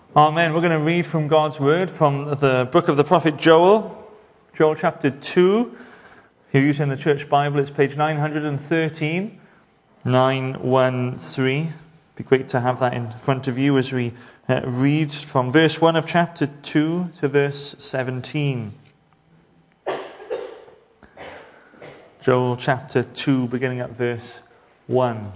Amen. We're going to read from God's Word from the book of the prophet Joel, Joel chapter 2. If you're using the church Bible, it's page 913, 913. Be great to have that in front of you as we read from verse 1 of chapter 2 to verse 17. Joel chapter 2, beginning at verse 1.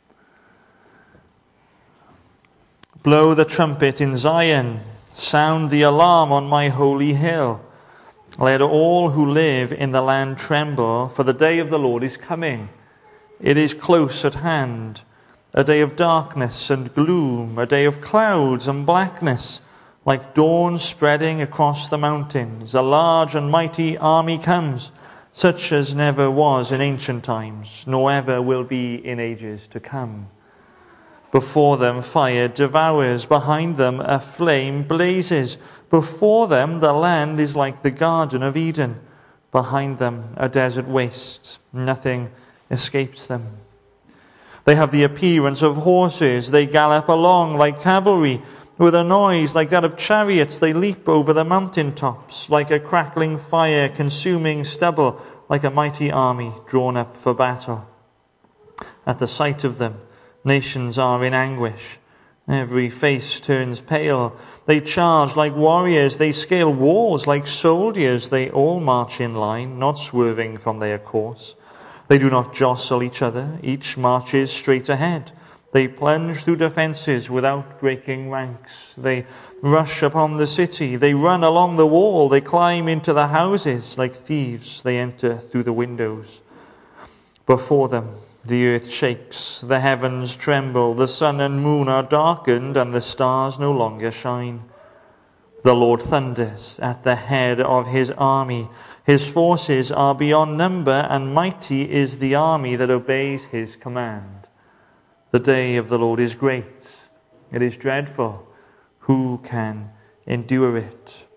Blow the trumpet in Zion, sound the alarm on my holy hill. Let all who live in the land tremble, for the day of the Lord is coming. It is close at hand, a day of darkness and gloom, a day of clouds and blackness, like dawn spreading across the mountains. A large and mighty army comes, such as never was in ancient times, nor ever will be in ages to come. Before them fire devours, behind them a flame blazes. Before them the land is like the Garden of Eden. Behind them a desert waste, nothing escapes them. They have the appearance of horses, they gallop along like cavalry. With a noise like that of chariots they leap over the mountain tops, like a crackling fire consuming stubble, like a mighty army drawn up for battle. At the sight of them, nations are in anguish. Every face turns pale. They charge like warriors. They scale walls like soldiers. They all march in line, not swerving from their course. They do not jostle each other. Each marches straight ahead. They plunge through defenses without breaking ranks. They rush upon the city. They run along the wall. They climb into the houses. Like thieves, they enter through the windows. Before them, the earth shakes, the heavens tremble, the sun and moon are darkened, and the stars no longer shine. The Lord thunders at the head of his army. His forces are beyond number, and mighty is the army that obeys his command. The day of the Lord is great. It is dreadful. Who can endure it?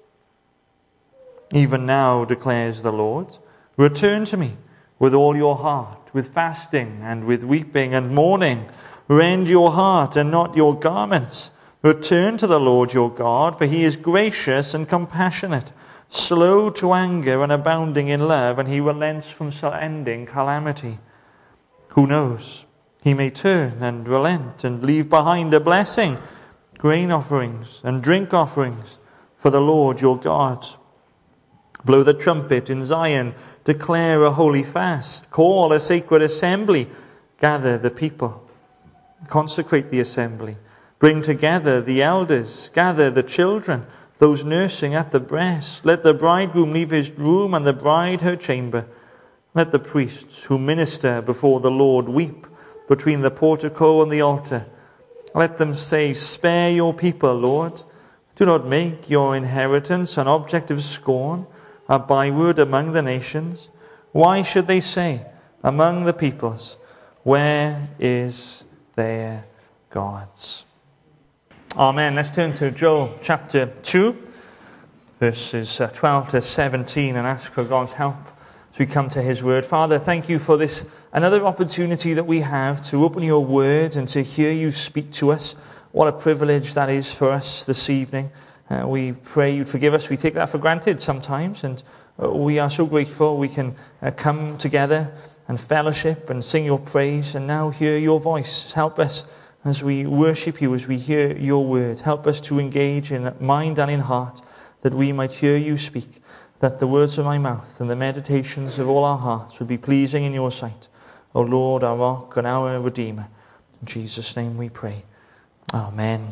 Even now, declares the Lord, return to me with all your heart, with fasting and with weeping and mourning. Rend your heart and not your garments. Return to the Lord your God, for he is gracious and compassionate, slow to anger and abounding in love, and he relents from ending calamity. Who knows? He may turn and relent and leave behind a blessing, grain offerings and drink offerings for the Lord your God. Blow the trumpet in Zion, declare a holy fast, call a sacred assembly, gather the people, consecrate the assembly, bring together the elders, gather the children, those nursing at the breast. Let the bridegroom leave his room and the bride her chamber. Let the priests who minister before the Lord weep between the portico and the altar. Let them say, spare your people, Lord. Do not make your inheritance an object of scorn, a byword among the nations. Why should they say among the peoples, where is their gods? Amen. Let's turn to Joel chapter 2, verses 12 to 17, and ask for God's help as we come to his word. Father, thank you for this another opportunity that we have to open your word and to hear you speak to us. What a privilege that is for us this evening. We pray you'd forgive us. We take that for granted sometimes, and we are so grateful we can come together and fellowship and sing your praise and now hear your voice. Help us as we worship you, as we hear your word. Help us to engage in mind and in heart, that we might hear you speak, that the words of my mouth and the meditations of all our hearts would be pleasing in your sight. O Lord, our rock and our Redeemer. In Jesus' name we pray. Amen.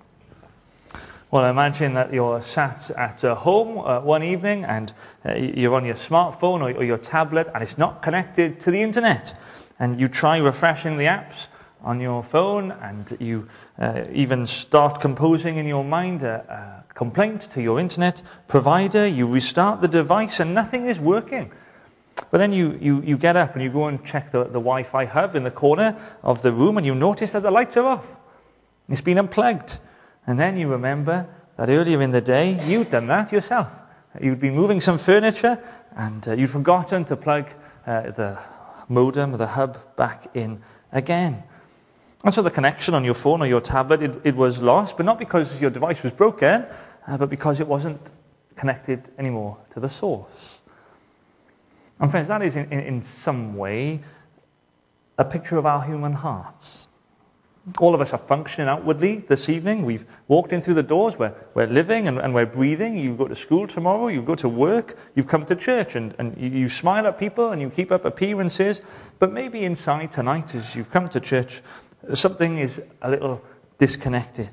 Well, imagine that you're sat at home one evening and you're on your smartphone or your tablet and it's not connected to the internet. And you try refreshing the apps on your phone and you even start composing in your mind a complaint to your internet provider. You restart the device and nothing is working. But then you get up and you go and check the Wi-Fi hub in the corner of the room and you notice that the lights are off. It's been unplugged. And then you remember that earlier in the day, you'd done that yourself. You'd been moving some furniture and you'd forgotten to plug the modem or the hub back in again. And so the connection on your phone or your tablet, it was lost, but not because your device was broken, but because it wasn't connected anymore to the source. And friends, that is in some way a picture of our human hearts. All of us are functioning outwardly this evening. We've walked in through the doors. We're living and we're breathing. You go to school tomorrow. You go to work. You've come to church and you smile at people and you keep up appearances. But maybe inside tonight, as you've come to church, something is a little disconnected.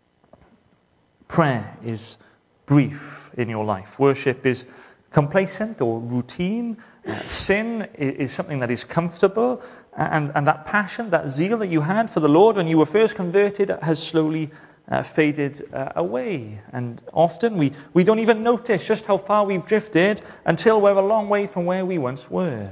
Prayer is brief in your life. Worship is complacent or routine. Sin is something that is comfortable. And that passion, that zeal that you had for the Lord when you were first converted has slowly faded away. And often we don't even notice just how far we've drifted until we're a long way from where we once were.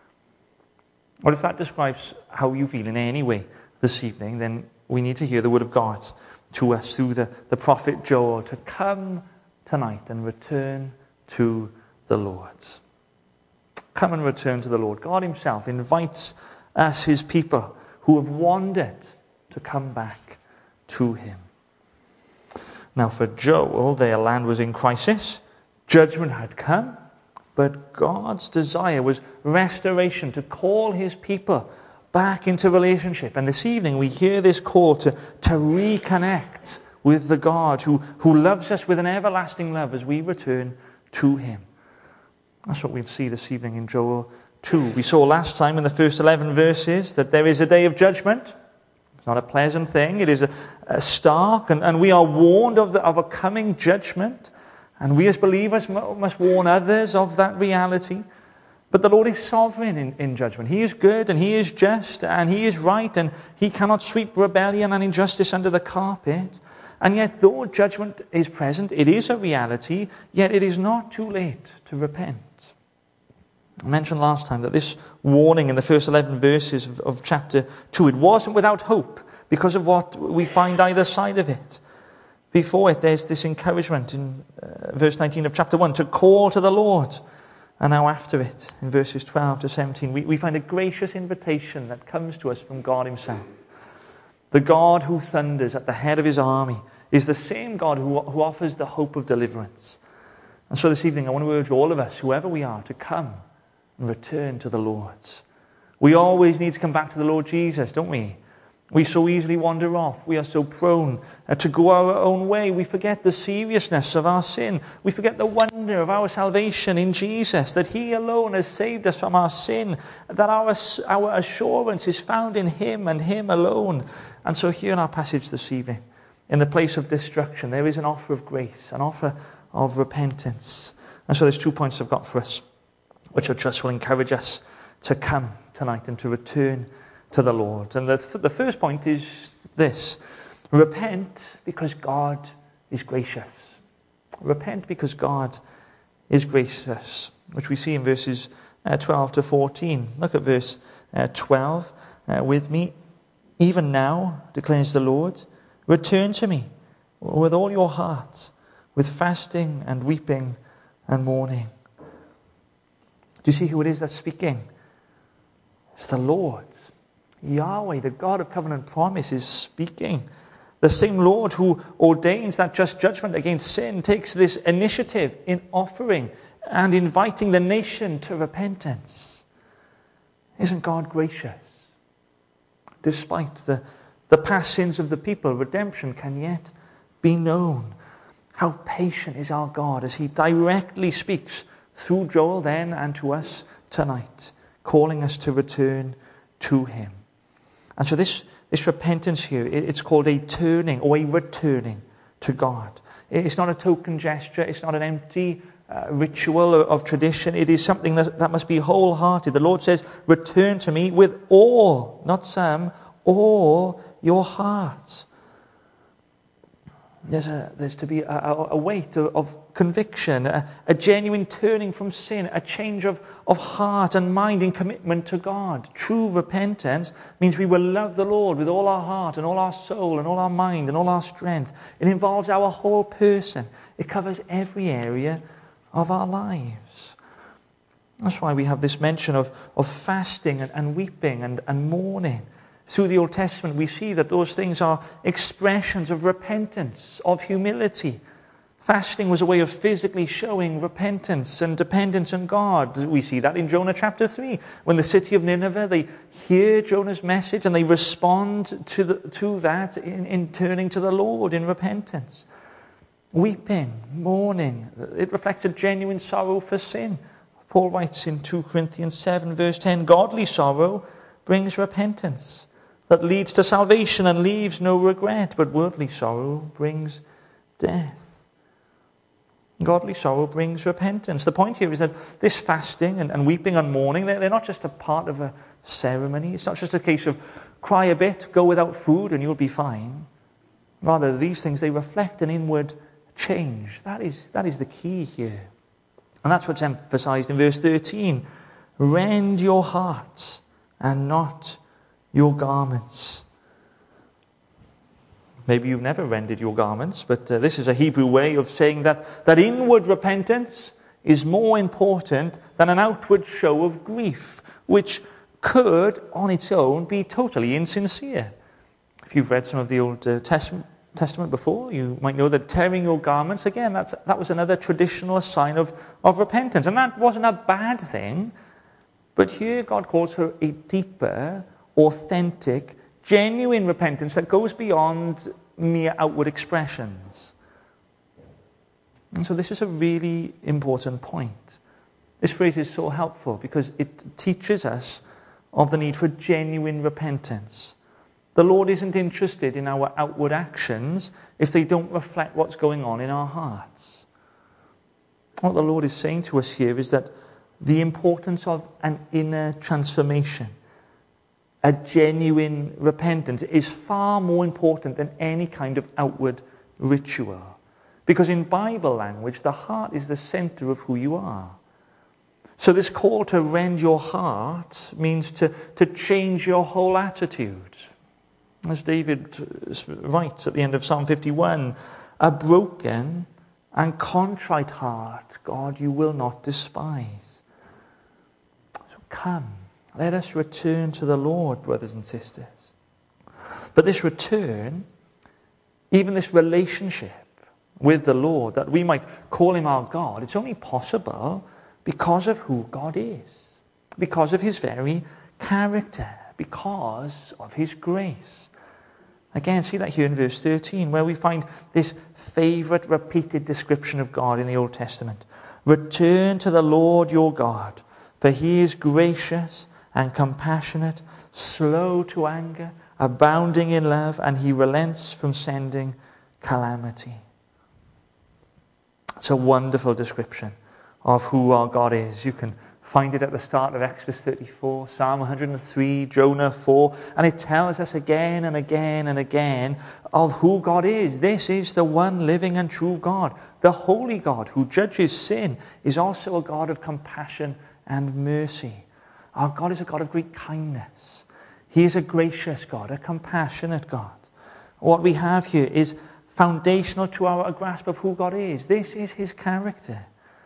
Well, if that describes how you feel in any way this evening, then we need to hear the word of God to us through the prophet Joel to come tonight and return to the Lord. Come and return to the Lord. God himself invites us, his people, who have wandered to come back to him. Now for Joel, their land was in crisis. Judgment had come. But God's desire was restoration, to call his people back into relationship. And this evening we hear this call to reconnect with the God who loves us with an everlasting love as we return to him. That's what we'll see this evening in Joel 2. We saw last time in the first 11 verses that there is a day of judgment. It's not a pleasant thing. It is a stark, and we are warned of a coming judgment. And we as believers must warn others of that reality. But the Lord is sovereign in judgment. He is good and he is just and he is right, and he cannot sweep rebellion and injustice under the carpet. And yet, though judgment is present, it is a reality, yet it is not too late to repent. I mentioned last time that this warning in the first 11 verses of chapter 2, it wasn't without hope because of what we find either side of it. Before it, there's this encouragement in verse 19 of chapter 1 to call to the Lord. And now after it, in verses 12 to 17, we find a gracious invitation that comes to us from God himself. The God who thunders at the head of his army is the same God who offers the hope of deliverance. And so this evening I want to urge all of us, whoever we are, to come and return to the Lord. We always need to come back to the Lord Jesus, don't we? We so easily wander off. We are so prone to go our own way. We forget the seriousness of our sin. We forget the wonder of our salvation in Jesus, that he alone has saved us from our sin, that our assurance is found in him and him alone. And so here in our passage this evening, in the place of destruction, there is an offer of grace, an offer of repentance. And so there's 2 points I've got for us, which I trust will encourage us to come tonight and to return to the Lord. And the first point is this: repent because God is gracious. Repent because God is gracious, which we see in verses 12 to 14. Look at verse 12 with me. Even now, declares the Lord, return to me with all your heart, with fasting and weeping and mourning. Do you see who it is that's speaking? It's the Lord. Yahweh, the God of covenant promise, is speaking. The same Lord who ordains that just judgment against sin takes this initiative in offering and inviting the nation to repentance. Isn't God gracious? Despite the past sins of the people, redemption can yet be known. How patient is our God as he directly speaks through Joel then and to us tonight, calling us to return to him. And so this repentance here, it's called a turning or a returning to God. It's not a token gesture. It's not an empty ritual of tradition. It is something that must be wholehearted. The Lord says, return to me with all, not some, all your heart. There's to be a weight of conviction, a genuine turning from sin, a change of heart and mind in commitment to God. True repentance means we will love the Lord with all our heart and all our soul and all our mind and all our strength. It involves our whole person. It covers every area of our lives. That's why we have this mention of fasting and weeping and mourning. through the Old Testament, we see that those things are expressions of repentance, of humility. Fasting was a way of physically showing repentance and dependence on God. We see that in Jonah chapter 3, when the city of Nineveh, they hear Jonah's message and they respond to that in turning to the Lord in repentance. Weeping, mourning, it reflects a genuine sorrow for sin. Paul writes in 2 Corinthians 7 verse 10, godly sorrow brings repentance that leads to salvation and leaves no regret, but worldly sorrow brings death. Godly sorrow brings repentance. The point here is that this fasting and weeping and mourning, they're not just a part of a ceremony. It's not just a case of cry a bit, go without food, and you'll be fine. Rather, these things, they reflect an inward change. That is the key here. And that's what's emphasized in verse 13. Rend your hearts and not your garments. Maybe you've never rended your garments, but this is a Hebrew way of saying that inward repentance is more important than an outward show of grief, which could, on its own, be totally insincere. If you've read some of the Old Testament before, you might know that tearing your garments, again, that was another traditional sign of repentance. And that wasn't a bad thing, but here God calls for a deeper, authentic, genuine repentance that goes beyond mere outward expressions. And so this is a really important point. This phrase is so helpful because it teaches us of the need for genuine repentance. The Lord isn't interested in our outward actions if they don't reflect what's going on in our hearts. What the Lord is saying to us here is that the importance of an inner transformation, a genuine repentance, is far more important than any kind of outward ritual. Because in Bible language, the heart is the center of who you are. So this call to rend your heart means to change your whole attitude. As David writes at the end of Psalm 51, a broken and contrite heart, God, you will not despise. So come, let us return to the Lord, brothers and sisters. But this return, even this relationship with the Lord, that we might call him our God, it's only possible because of who God is, because of his very character, because of his grace. Again, see that here in verse 13, where we find this favorite repeated description of God in the Old Testament. Return to the Lord your God, for he is gracious and compassionate, slow to anger, abounding in love, and he relents from sending calamity. It's a wonderful description of who our God is. You can find it at the start of Exodus 34, Psalm 103, Jonah 4, and it tells us again and again and again of who God is. This is the one living and true God. The holy God who judges sin is also a God of compassion and mercy. Our God is a God of great kindness. He is a gracious God, a compassionate God. What we have here is foundational to our grasp of who God is. This is his character.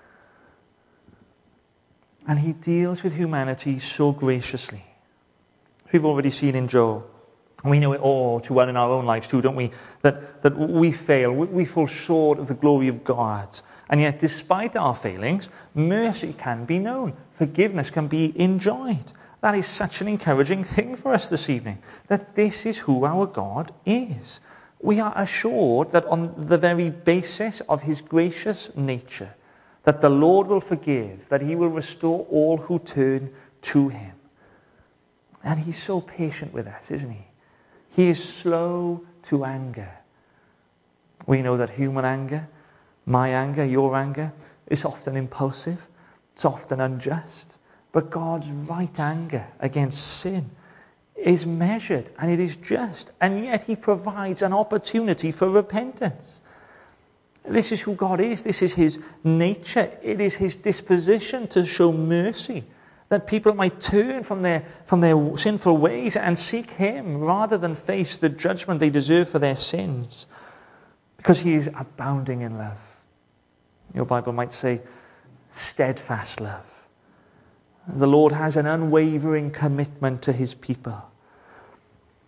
And he deals with humanity so graciously. We've already seen in Job. We know it all too well in our own lives too, don't we? That we fail. We fall short of the glory of God. And yet, despite our failings, mercy can be known. Forgiveness can be enjoyed. That is such an encouraging thing for us this evening. That this is who our God is. We are assured that on the very basis of his gracious nature, that the Lord will forgive, that he will restore all who turn to him. And he's so patient with us, isn't he? He is slow to anger. We know that human anger, my anger, your anger, is often impulsive. It's often unjust. But God's right anger against sin is measured and it is just. And yet he provides an opportunity for repentance. This is who God is. This is his nature. It is his disposition to show mercy, that people might turn from their sinful ways and seek him rather than face the judgment they deserve for their sins, because he is abounding in love. Your Bible might say steadfast love. The Lord has an unwavering commitment to his people.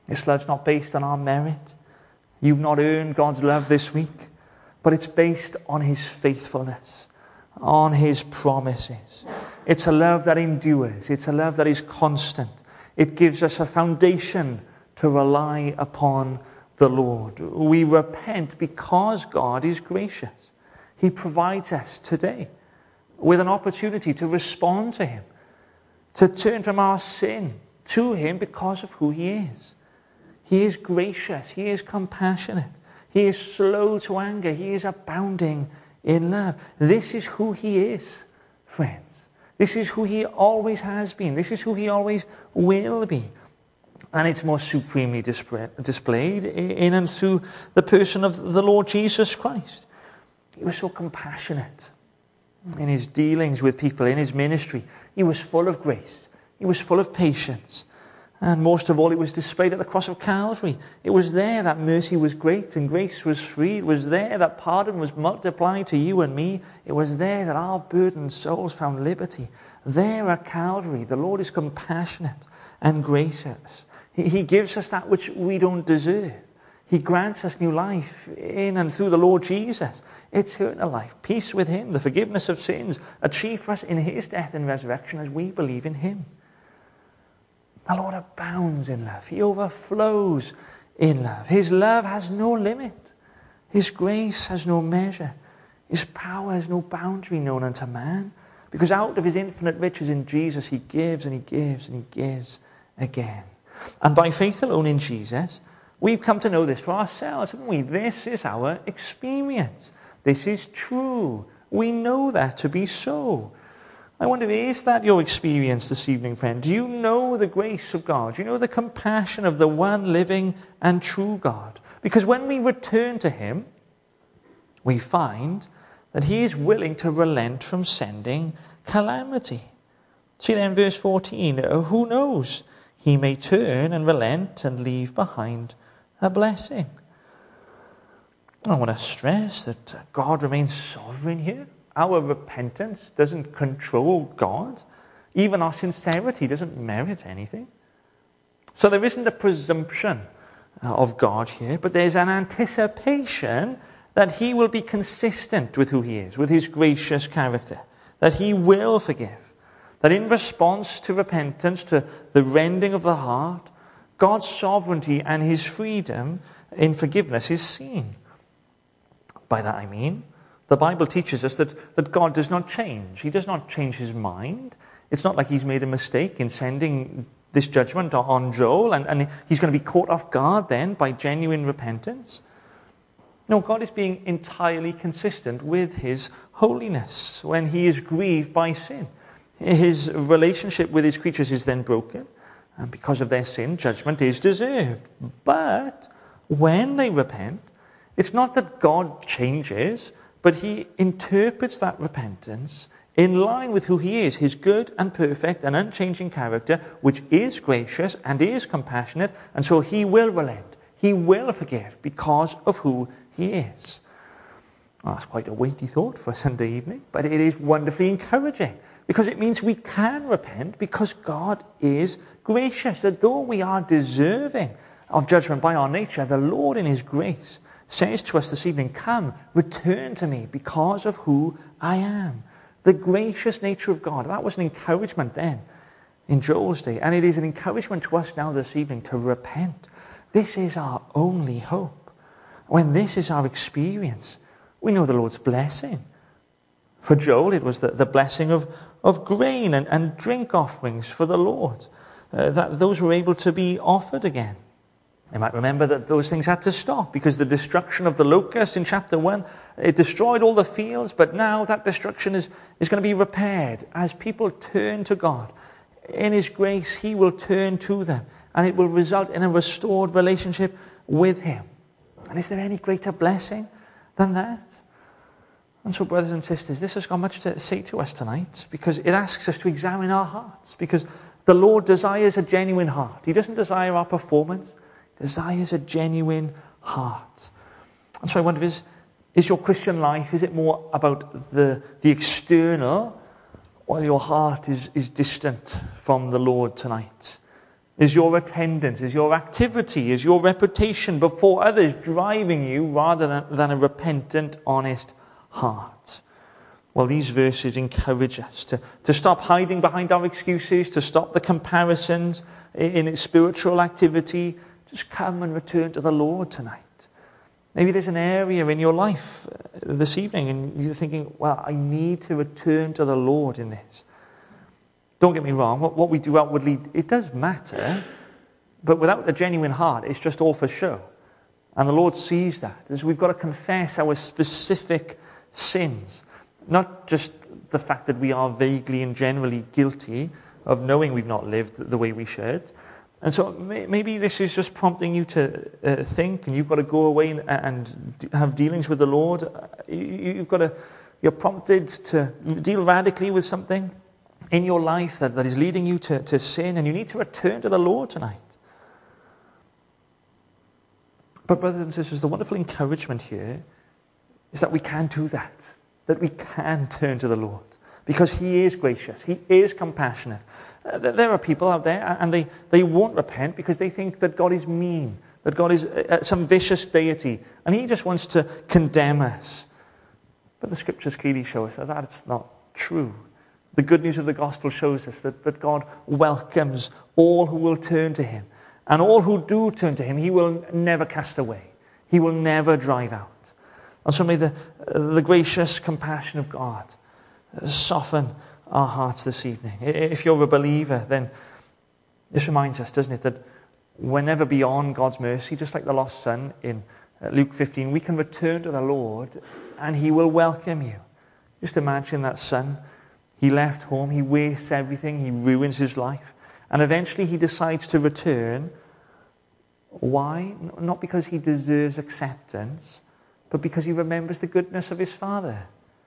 This love's not based on our merit. You've not earned God's love this week, but it's based on his faithfulness, on his promises. It's a love that endures. It's a love that is constant. It gives us a foundation to rely upon the Lord. We repent because God is gracious. He provides us today with an opportunity to respond to him, to turn from our sin to him because of who he is. He is gracious. He is compassionate. He is slow to anger. He is abounding in love. This is who he is, friends. This is who he always has been. This is who he always will be. And it's most supremely displayed in and through the person of the Lord Jesus Christ. He was so compassionate in his dealings with people, in his ministry. He was full of grace. He was full of patience. And most of all, it was displayed at the cross of Calvary. It was there that mercy was great and grace was free. It was there that pardon was multiplied to you and me. It was there that our burdened souls found liberty. There at Calvary, the Lord is compassionate and gracious. He gives us that which we don't deserve. He grants us new life in and through the Lord Jesus. Eternal life, peace with him, the forgiveness of sins, achieved for us in his death and resurrection as we believe in him. The Lord abounds in love. He overflows in love. His love has no limit. His grace has no measure. His power has no boundary known unto man. Because out of his infinite riches in Jesus, he gives and he gives and he gives again. And by faith alone in Jesus, we've come to know this for ourselves, haven't we? This is our experience. This is true. We know that to be so. I wonder, is that your experience this evening, friend? Do you know the grace of God? Do you know the compassion of the one living and true God? Because when we return to him, we find that he is willing to relent from sending calamity. See there in verse 14, who knows? He may turn and relent and leave behind a blessing. I want to stress that God remains sovereign here. Our repentance doesn't control God. Even our sincerity doesn't merit anything. So there isn't a presumption of God here, but there's an anticipation that he will be consistent with who he is, with his gracious character, that he will forgive, that in response to repentance, to the rending of the heart, God's sovereignty and his freedom in forgiveness is seen. By that I mean, the Bible teaches us that God does not change. He does not change his mind. It's not like he's made a mistake in sending this judgment on Joel and he's going to be caught off guard then by genuine repentance. No, God is being entirely consistent with his holiness when he is grieved by sin. His relationship with his creatures is then broken, and because of their sin, judgment is deserved. But when they repent, it's not that God changes, but he interprets that repentance in line with who he is, his good and perfect and unchanging character, which is gracious and is compassionate, and so he will relent. He will forgive because of who he is. Well, that's quite a weighty thought for a Sunday evening, but it is wonderfully encouraging because it means we can repent because God is gracious, that though we are deserving of judgment by our nature, the Lord in his grace says to us this evening, come, return to me because of who I am. The gracious nature of God. That was an encouragement then in Joel's day. And it is an encouragement to us now this evening to repent. This is our only hope. When this is our experience, we know the Lord's blessing. For Joel, it was the blessing of grain and drink offerings for the Lord. That those were able to be offered again. You might remember that those things had to stop because the destruction of the locust in chapter 1, it destroyed all the fields, but now that destruction is going to be repaired as people turn to God. In his grace, he will turn to them, and it will result in a restored relationship with him. And is there any greater blessing than that? And so, brothers and sisters, this has got much to say to us tonight because it asks us to examine our hearts because the Lord desires a genuine heart. He doesn't desire our performance. Desires a genuine heart. And so I wonder, is your Christian life, is it more about the external, while your heart is distant from the Lord tonight? Is your attendance, is your activity, is your reputation before others driving you rather than a repentant, honest heart? Well, these verses encourage us to stop hiding behind our excuses, to stop the comparisons in its spiritual activity. Just come and return to the Lord tonight. Maybe there's an area in your life this evening and you're thinking, well, I need to return to the Lord in this. Don't get me wrong, what we do outwardly, it does matter, but without a genuine heart, it's just all for show. And the Lord sees that. So we've got to confess our specific sins. Not just the fact that we are vaguely and generally guilty of knowing we've not lived the way we should. And so maybe this is just prompting you to think, and you've got to go away and have dealings with the Lord. You're prompted to deal radically with something in your life that is leading you to sin, and you need to return to the Lord tonight. But brothers and sisters, the wonderful encouragement here is that we can do that we can turn to the Lord, because He is gracious, He is compassionate. There are people out there, and they won't repent because they think that God is mean, that God is some vicious deity, and He just wants to condemn us. But the Scriptures clearly show us that that's not true. The good news of the gospel shows us that God welcomes all who will turn to Him. And all who do turn to Him, He will never cast away. He will never drive out. And so may the gracious compassion of God soften our hearts this evening. If you're a believer, then this reminds us, doesn't it, that we're never beyond God's mercy, just like the lost son in Luke 15. We can return to the Lord and He will welcome you. Just imagine that son. He left home, he wastes everything, he ruins his life. And eventually he decides to return. Why? Not because he deserves acceptance, but because he remembers the goodness of his father.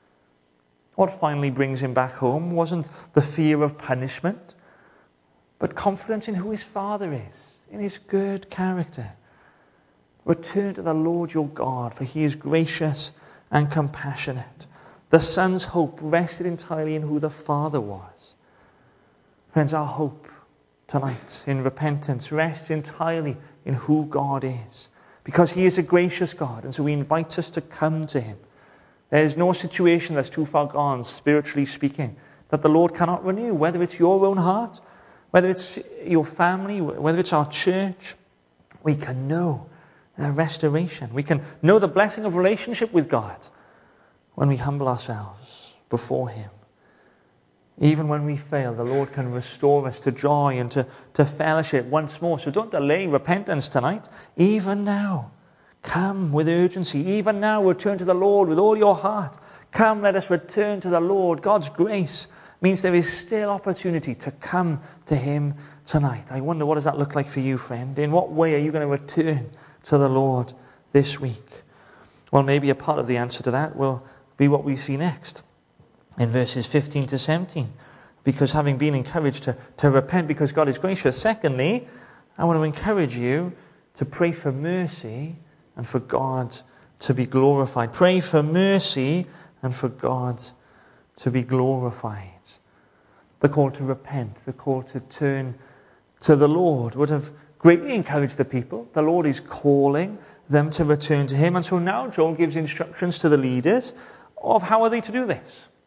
What finally brings him back home wasn't the fear of punishment, but confidence in who his father is, in his good character. Return to the Lord your God, for He is gracious and compassionate. The Son's hope rested entirely in who the Father was. Friends, our hope tonight in repentance rests entirely in who God is, because He is a gracious God, and so He invites us to come to Him. There is no situation that's too far gone, spiritually speaking, that the Lord cannot renew, whether it's your own heart, whether it's your family, whether it's our church. We can know restoration. We can know the blessing of relationship with God when we humble ourselves before Him. Even when we fail, the Lord can restore us to joy and to fellowship once more. So don't delay repentance tonight. Even now, come with urgency. Even now, return to the Lord with all your heart. Come, let us return to the Lord. God's grace means there is still opportunity to come to Him tonight. I wonder, what does that look like for you, friend? In what way are you going to return to the Lord this week? Well, maybe a part of the answer to that will be what we see next in verses 15 to 17. Because having been encouraged to repent because God is gracious, secondly, I want to encourage you to pray for mercy and for God to be glorified. Pray for mercy and for God to be glorified. The call to repent, the call to turn to the Lord would have greatly encouraged the people. The Lord is calling them to return to Him. And so now Joel gives instructions to the leaders of how are they to do this.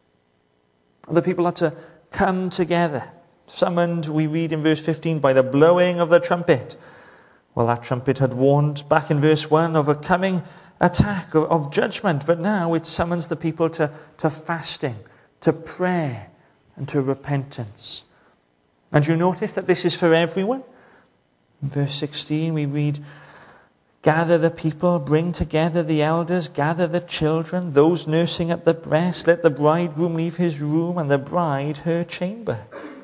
The people are to come together. Summoned, we read in verse 15, by the blowing of the trumpet. Well, that trumpet had warned back in verse 1 of a coming attack, of judgment. But now it summons the people to fasting, to prayer, and to repentance. And you notice that this is for everyone. In verse 16 we read, gather the people, bring together the elders, gather the children, those nursing at the breast. Let the bridegroom leave his room and the bride her chamber.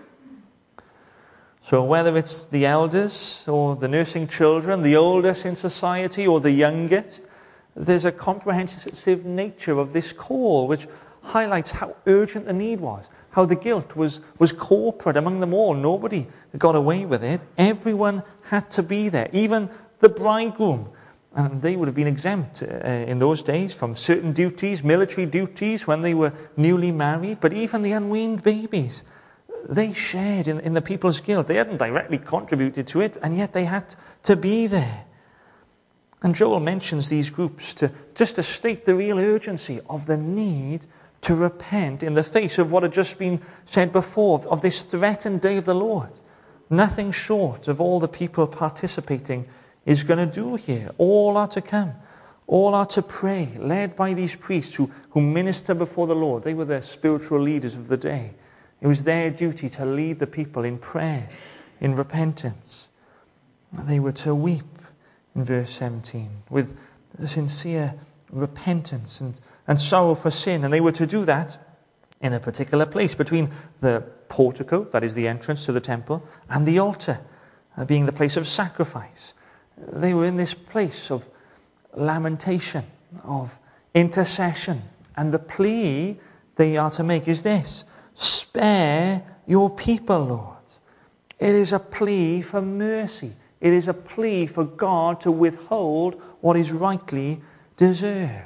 So whether it's the elders or the nursing children, the oldest in society or the youngest, there's a comprehensive nature of this call which highlights how urgent the need was, how the guilt was corporate among them all. Nobody got away with it. Everyone had to be there, even the bridegroom. And they would have been exempt in those days from certain duties, military duties, when they were newly married. But even the unweaned babies, they shared in the people's guilt. They hadn't directly contributed to it, and yet they had to be there. And Joel mentions these groups just to state the real urgency of the need to repent in the face of what had just been said before, of this threatened day of the Lord. Nothing short of all the people participating is going to do here. All are to come. All are to pray, led by these priests who minister before the Lord. They were the spiritual leaders of the day. It was their duty to lead the people in prayer, in repentance. They were to weep, in verse 17, with sincere repentance and sorrow for sin. And they were to do that in a particular place between the portico, that is the entrance to the temple, and the altar, being the place of sacrifice. They were in this place of lamentation, of intercession. And the plea they are to make is this: spare your people, Lord. It is a plea for mercy. It is a plea for God to withhold what is rightly deserved.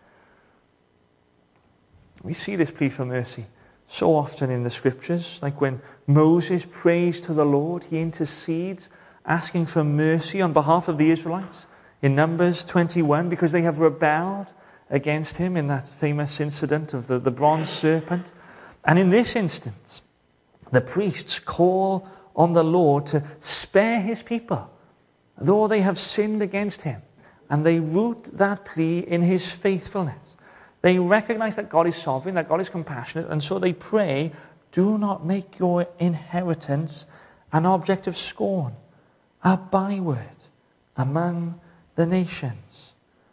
We see this plea for mercy so often in the scriptures, like when Moses prays to the Lord, he intercedes, asking for mercy on behalf of the Israelites in Numbers 21, because they have rebelled against him in that famous incident of the bronze serpent. And in this instance, the priests call on the Lord to spare his people, though they have sinned against him. And they root that plea in his faithfulness. They recognize that God is sovereign, that God is compassionate, and so they pray, do not make your inheritance an object of scorn, a byword among the nations.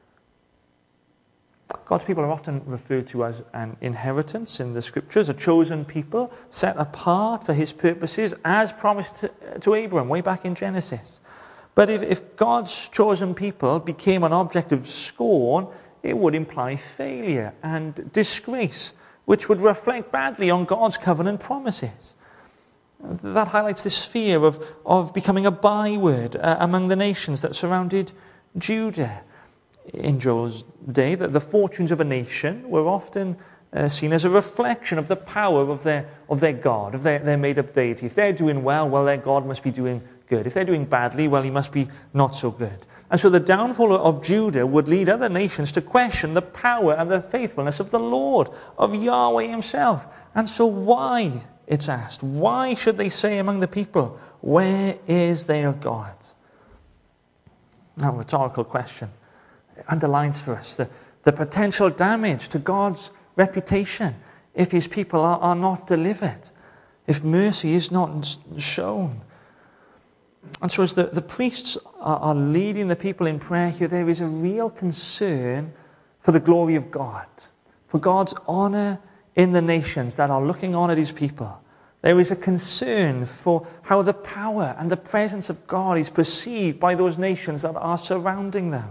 God's people are often referred to as an inheritance in the scriptures, a chosen people set apart for his purposes, as promised to Abraham way back in Genesis. But if God's chosen people became an object of scorn, it would imply failure and disgrace, which would reflect badly on God's covenant promises. That highlights this fear of becoming a byword among the nations that surrounded Judah. In Joel's day, that the fortunes of a nation were often seen as a reflection of the power of their God, of their made-up deity. If they're doing well, their God must be doing good. If they're doing badly, he must be not so good. And so the downfall of Judah would lead other nations to question the power and the faithfulness of the Lord, of Yahweh himself. And so why, it's asked, why should they say among the people, where is their God? Now, a rhetorical question. It underlines for us the potential damage to God's reputation if his people are not delivered, if mercy is not shown. And so as the priests are leading the people in prayer here, there is a real concern for the glory of God, for God's honor in the nations that are looking on at his people. There is a concern for how the power and the presence of God is perceived by those nations that are surrounding them.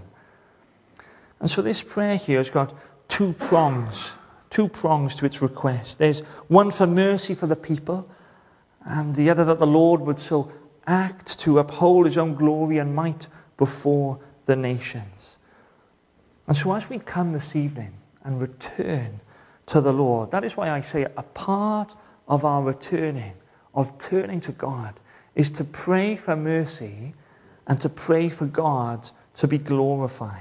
And so this prayer here has got two prongs to its request. There's one for mercy for the people, and the other that the Lord would so act to uphold his own glory and might before the nations. And so as we come this evening and return to the Lord, that is why I say a part of our returning, of turning to God, is to pray for mercy and to pray for God to be glorified.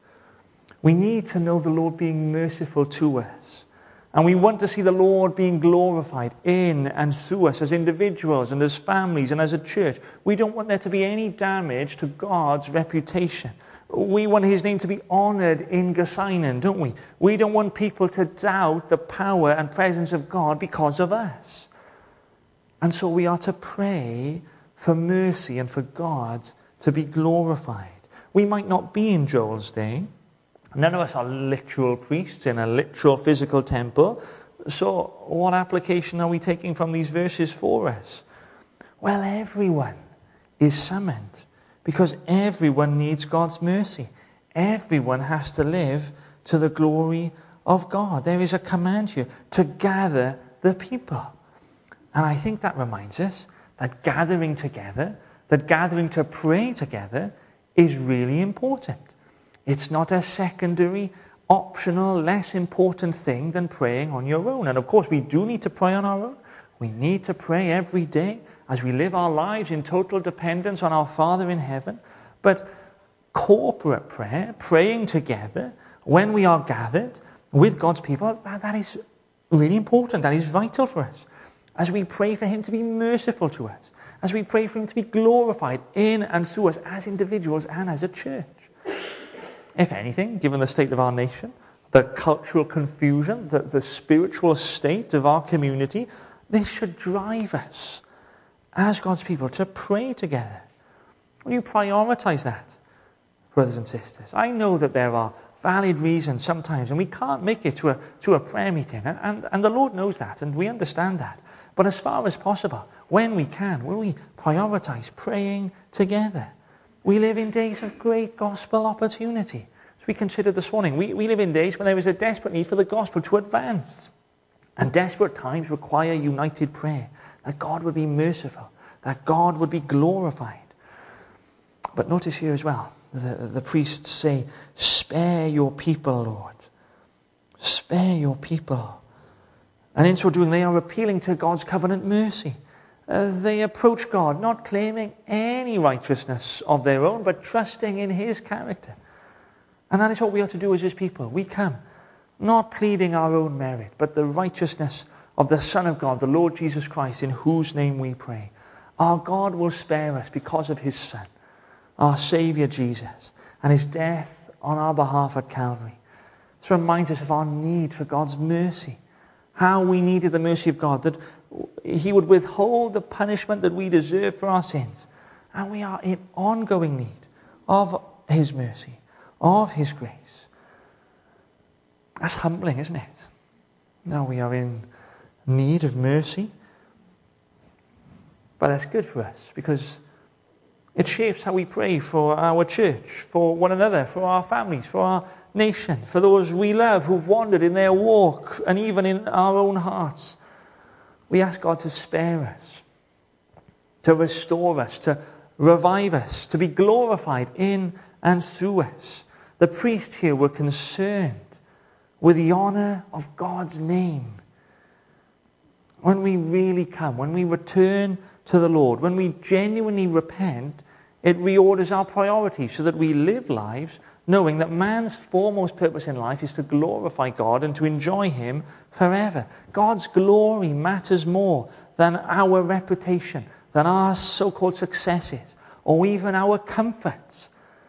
We need to know the Lord being merciful to us. And we want to see the Lord being glorified in and through us as individuals and as families and as a church. We don't want there to be any damage to God's reputation. We want his name to be honored in Gethsemane, don't we? We don't want people to doubt the power and presence of God because of us. And so we are to pray for mercy and for God to be glorified. We might not be in Joel's day. None of us are literal priests in a literal physical temple. So what application are we taking from these verses for us? Well, everyone is summoned because everyone needs God's mercy. Everyone has to live to the glory of God. There is a command here to gather the people. And I think that reminds us that gathering together, that gathering to pray together is really important. It's not a secondary, optional, less important thing than praying on your own. And of course, we do need to pray on our own. We need to pray every day as we live our lives in total dependence on our Father in heaven. But corporate prayer, praying together when we are gathered with God's people, that is really important. That is vital for us. As we pray for him to be merciful to us, as we pray for him to be glorified in and through us as individuals and as a church. If anything, given the state of our nation, the cultural confusion, the spiritual state of our community, this should drive us as God's people to pray together. Will you prioritize that, brothers and sisters? I know that there are valid reasons sometimes, and we can't make it to a prayer meeting, and the Lord knows that, and we understand that. But as far as possible, when we can, will we prioritize praying together? We live in days of great gospel opportunity. As we considered this morning, we live in days when there is a desperate need for the gospel to advance. And desperate times require united prayer, that God would be merciful, that God would be glorified. But notice here as well, the priests say, spare your people, Lord. Spare your people. And in so doing, they are appealing to God's covenant mercy. They approach God not claiming any righteousness of their own, but trusting in his character. And that is what we are to do as his people. We come not pleading our own merit, but the righteousness of the Son of God, the Lord Jesus Christ, in whose name we pray. Our God will spare us because of his Son, our Saviour Jesus, and his death on our behalf at Calvary. This reminds us of our need for God's mercy, how we needed the mercy of God, that he would withhold the punishment that we deserve for our sins. And we are in ongoing need of his mercy, of his grace. That's humbling, isn't it? Now we are in need of mercy. But that's good for us, because it shapes how we pray for our church, for one another, for our families, for our nation, for those we love who've wandered in their walk, and even in our own hearts. We ask God to spare us, to restore us, to revive us, to be glorified in and through us. The priests here were concerned with the honor of God's name. When we really come, when we return to the Lord, when we genuinely repent, it reorders our priorities so that we live lives knowing that man's foremost purpose in life is to glorify God and to enjoy him forever. God's glory matters more than our reputation, than our so-called successes, or even our comforts.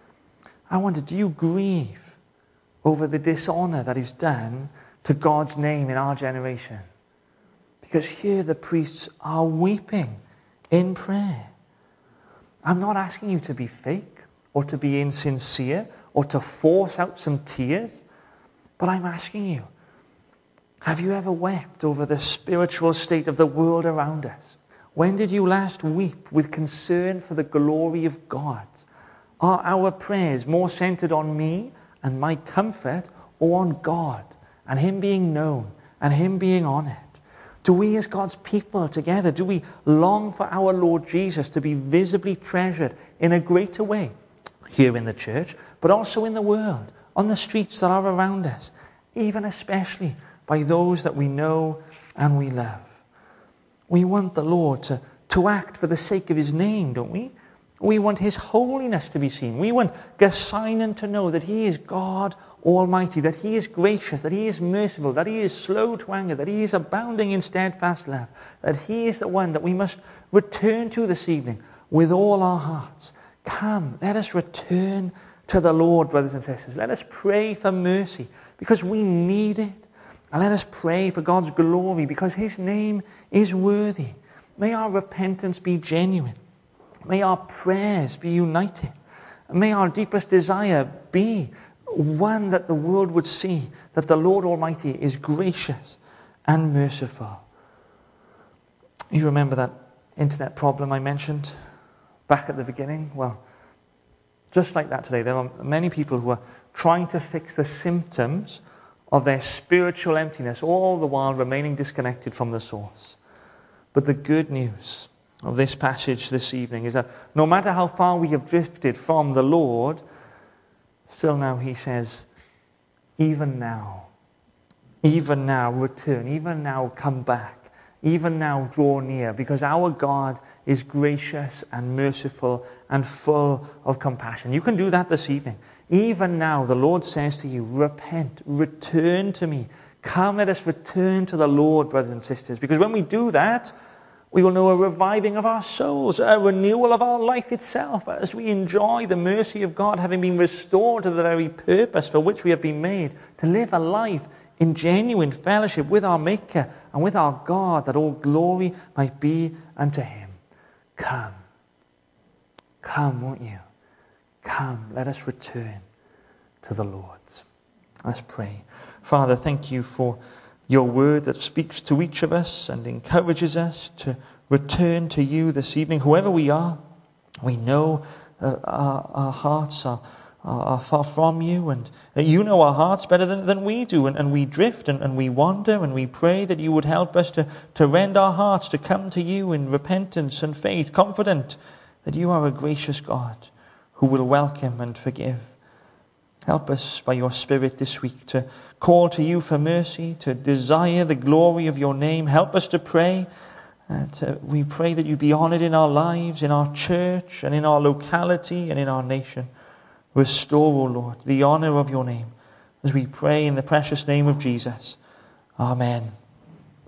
I wonder, do you grieve over the dishonor that is done to God's name in our generation? Because here the priests are weeping in prayer. I'm not asking you to be fake or to be insincere or to force out some tears, but I'm asking you, have you ever wept over the spiritual state of the world around us? When did you last weep with concern for the glory of God? Are our prayers more centered on me and my comfort, or on God and him being known and him being honored? Do we as God's people together, do we long for our Lord Jesus to be visibly treasured in a greater way here in the church, but also in the world, on the streets that are around us, even especially by those that we know and we love? We want the Lord to act for the sake of his name, don't we? We want his holiness to be seen. We want Gesinen to know that he is God Almighty, that he is gracious, that he is merciful, that he is slow to anger, that he is abounding in steadfast love, that he is the one that we must return to this evening with all our hearts. Come, let us return to the Lord, brothers and sisters. Let us pray for mercy, because we need it. And let us pray for God's glory, because his name is worthy. May our repentance be genuine. May our prayers be united. May our deepest desire be one that the world would see that the Lord Almighty is gracious and merciful. You remember that internet problem I mentioned back at the beginning? Well, just like that today, there are many people who are trying to fix the symptoms of their spiritual emptiness, all the while remaining disconnected from the source. But the good news of this passage this evening is that no matter how far we have drifted from the Lord, still now he says, even now return, even now come back even now draw near, because our God is gracious and merciful and full of compassion. You can do that this evening. Even now, the Lord says to you, repent, return to me. Come, let us return to the Lord, brothers and sisters. Because when we do that, we will know a reviving of our souls, a renewal of our life itself, as we enjoy the mercy of God, having been restored to the very purpose for which we have been made, to live a life in genuine fellowship with our Maker and with our God, that all glory might be unto him. Come. Come, won't you? Come, let us return to the Lord. Let's pray. Father, thank you for your word that speaks to each of us and encourages us to return to you this evening. Whoever we are, we know that our hearts are far from you, and you know our hearts better than we do, and we drift and we wander, and we pray that you would help us to rend our hearts, to come to you in repentance and faith, confident that you are a gracious God who will welcome and forgive. Help us by your Spirit this week to call to you for mercy, to desire the glory of your name. Help us to pray. We pray that you be honored in our lives, in our church, and in our locality, and in our nation. Restore, O Lord, the honor of your name, as we pray in the precious name of Jesus. Amen.